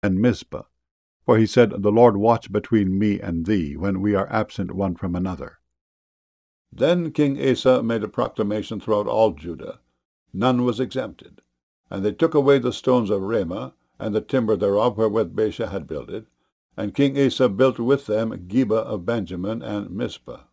and Mizpah. For he said, The Lord watch between me and thee, when we are absent one from another. Then King Asa made a proclamation throughout all Judah. None was exempted. And they took away the stones of Ramah, and the timber thereof wherewith Baasha had builded. And King Asa built with them Geba of Benjamin and Mizpah.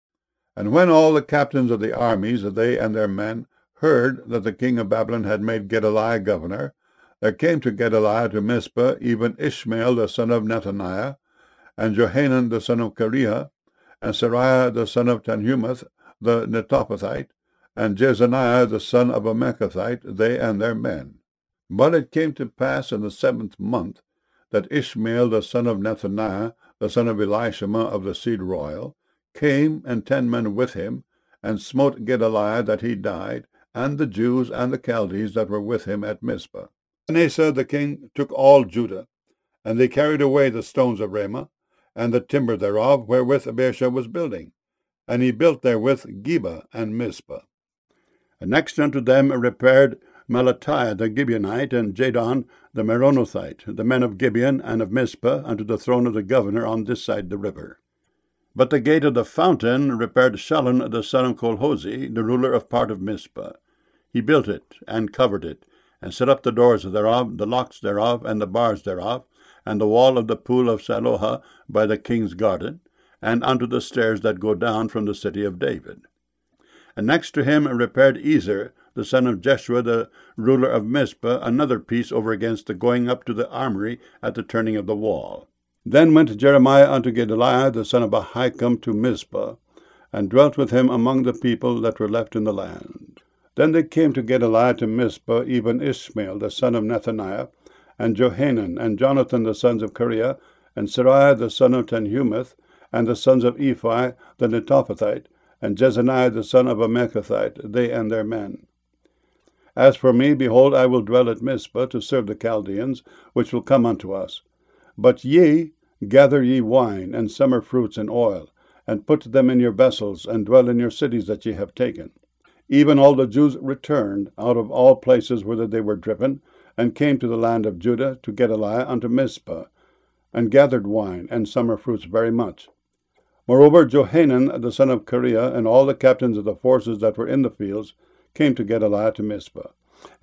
And when all the captains of the armies, they and their men, heard that the king of Babylon had made Gedaliah governor, there came to Gedaliah to Mizpah even Ishmael the son of Nethaniah, and Johanan the son of Kareah, and Seraiah the son of Tanhumeth the Netophathite, and Jezaniah the son of a Mekathite, they and their men. But it came to pass in the 7th month that Ishmael the son of Nethaniah, the son of Elishama of the seed royal, came, and 10 men with him, and smote Gedaliah that he died, and the Jews and the Chaldees that were with him at Mizpah. And Asa the king took all Judah, and they carried away the stones of Ramah, and the timber thereof wherewith Baasha was building, and he built therewith Geba and Mizpah. And next unto them repaired Melatiah the Gibeonite, and Jadon the Meronothite, the men of Gibeon and of Mizpah, unto the throne of the governor on this side the river. But the gate of the fountain repaired Shallun the son of Colhozi, the ruler of part of Mizpah. He built it, and covered it, and set up the doors thereof, the locks thereof, and the bars thereof, and the wall of the pool of Siloah by the king's garden, and unto the stairs that go down from the city of David. And next to him repaired Ezer, the son of Jeshua, the ruler of Mizpah, another piece over against the going up to the armory at the turning of the wall. Then went Jeremiah unto Gedaliah, the son of Ahikam, to Mizpah, and dwelt with him among the people that were left in the land. Then they came to Gedaliah to Mizpah, even Ishmael, the son of Nethaniah, and Johanan, and Jonathan, the sons of Kareah, and Seraiah, the son of Tanhumeth, and the sons of Ephi, the Netophathite, and Jezaniah, the son of a Mekathite, they and their men. As for me, behold, I will dwell at Mizpah to serve the Chaldeans, which will come unto us. But ye, gather ye wine, and summer fruits, and oil, and put them in your vessels, and dwell in your cities that ye have taken. Even all the Jews returned out of all places whither they were driven, and came to the land of Judah, to Gedaliah unto Mizpah, and gathered wine and summer fruits very much. Moreover, Johanan the son of Kareah, and all the captains of the forces that were in the fields, came to Gedaliah to Mizpah.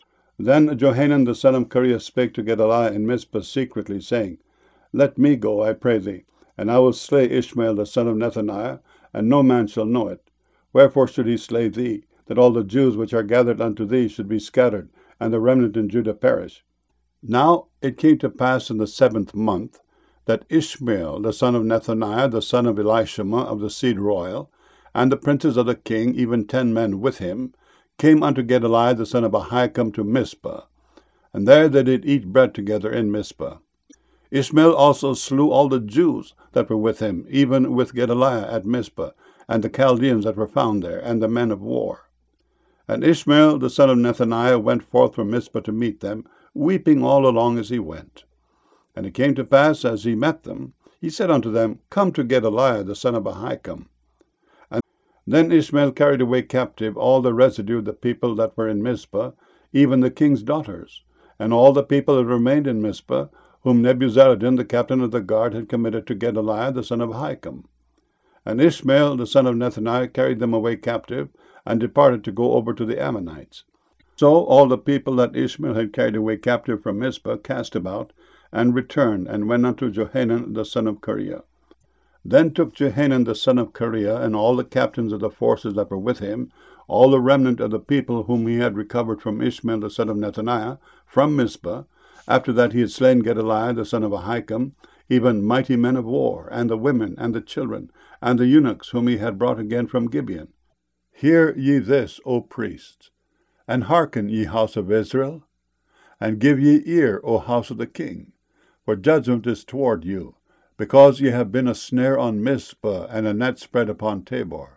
Then Johanan the son of Kareah spake to Gedaliah in Mizpah secretly, saying, Let me go, I pray thee, and I will slay Ishmael the son of Nethaniah, and no man shall know it. Wherefore should he slay thee, that all the Jews which are gathered unto thee should be scattered, and the remnant in Judah perish? Now it came to pass in the 7th month, that Ishmael the son of Nethaniah, the son of Elishama of the seed royal, and the princes of the king, even 10 men with him, came unto Gedaliah the son of Ahikam to Mizpah, and there they did eat bread together in Mizpah. Ishmael also slew all the Jews that were with him, even with Gedaliah at Mizpah, and the Chaldeans that were found there, and the men of war. And Ishmael the son of Nethaniah went forth from Mizpah to meet them, weeping all along as he went. And it came to pass, as he met them, he said unto them, Come to Gedaliah the son of Ahikam. And then Ishmael carried away captive all the residue of the people that were in Mizpah, even the king's daughters, and all the people that remained in Mizpah, whom Nebuzaradan the captain of the guard had committed to Gedaliah the son of Ahikam. And Ishmael the son of Nethaniah carried them away captive, and departed to go over to the Ammonites. So all the people that Ishmael had carried away captive from Mizpah cast about, and returned, and went unto Johanan the son of Kareah. Then took Johanan the son of Kareah, and all the captains of the forces that were with him, all the remnant of the people whom he had recovered from Ishmael the son of Nethaniah, from Mizpah, after that he had slain Gedaliah the son of Ahikam, even mighty men of war, and the women, and the children, and the eunuchs whom he had brought again from Gibeon. Hear ye this, O priests, and hearken, ye house of Israel, and give ye ear, O house of the king, for judgment is toward you, because ye have been a snare on Mizpah, and a net spread upon Tabor.